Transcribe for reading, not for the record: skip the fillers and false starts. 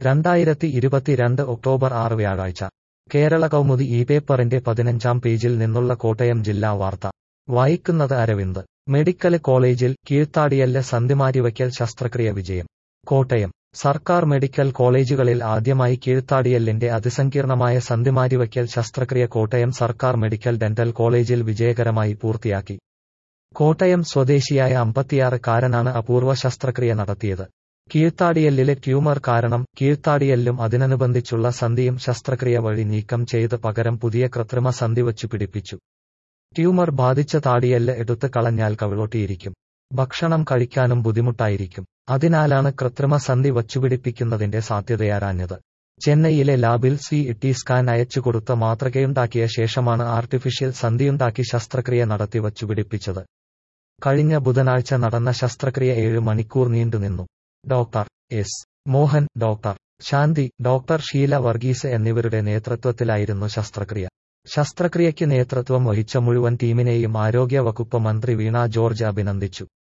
2022 October 6 വ്യാഴാഴ്ച കേരള കൗമുദി ഈ പേപ്പറിന്റെ 15-ാം പേജിൽ നിന്നുള്ള കോട്ടയം ജില്ലാ വാർത്ത വായിക്കുന്നത് അരവിന്ദ്. മെഡിക്കൽ കോളേജിൽ കീഴ്ത്താടിയല്ല് സന്ധിമാറ്റിവയ്ക്കൽ ശസ്ത്രക്രിയ വിജയം. കോട്ടയം സർക്കാർ മെഡിക്കൽ കോളേജുകളിൽ ആദ്യമായി കീഴ്ത്താടിയല്ലിന്റെ അതിസങ്കീർണമായ സന്ധിമാറ്റിവയ്ക്കൽ ശസ്ത്രക്രിയ കോട്ടയം സർക്കാർ മെഡിക്കൽ ഡെന്റൽ കോളേജിൽ വിജയകരമായി പൂർത്തിയാക്കി. കോട്ടയം സ്വദേശിയായ 56-കാരനാണ് അപൂർവ ശസ്ത്രക്രിയ നടത്തിയത്. കീഴ്ത്താടിയല്ലിലെ ട്യൂമർ കാരണം കീഴ്ത്താടിയല്ലും അതിനനുബന്ധിച്ചുള്ള സന്ധിയും ശസ്ത്രക്രിയ വഴി നീക്കം ചെയ്ത് പകരം പുതിയ കൃത്രിമ സന്ധി വച്ചു പിടിപ്പിച്ചു. ട്യൂമർ ബാധിച്ച താടിയല്ല് എടുത്ത് കളഞ്ഞാൽ കവിളൊട്ടിയിരിക്കും. ഭക്ഷണം കഴിക്കാനും ബുദ്ധിമുട്ടായിരിക്കും. അതിനാലാണ് കൃത്രിമ സന്ധി വച്ചുപിടിപ്പിക്കുന്നതിന്റെ സാധ്യതയാരാഞ്ഞത്. ചെന്നൈയിലെ ലാബിൽ CT സ്കാൻ അയച്ചുകൊടുത്ത മാതൃകയുണ്ടാക്കിയ ശേഷമാണ് ആർട്ടിഫിഷ്യൽ സന്ധിയുണ്ടാക്കി ശസ്ത്രക്രിയ നടത്തി വച്ചുപിടിപ്പിച്ചത്. കഴിഞ്ഞ ബുധനാഴ്ച നടന്ന ശസ്ത്രക്രിയ 7 മണിക്കൂർ നീണ്ടുനിന്നു. Doctor S. Mohan, doctor Shanti, doctor Sheela Varghese എന്നിവരുടെ നേതൃത്വത്തിലായിരുന്നു ശസ്ത്രക്രിയ. ശസ്ത്രക്രിയയ്ക്ക് നേതൃത്വം വഹിച്ച മുഴുവൻ ടീമിനെയും ആരോഗ്യ വകുപ്പ് മന്ത്രി വീണ ജോർജ് അഭിനന്ദിച്ചു.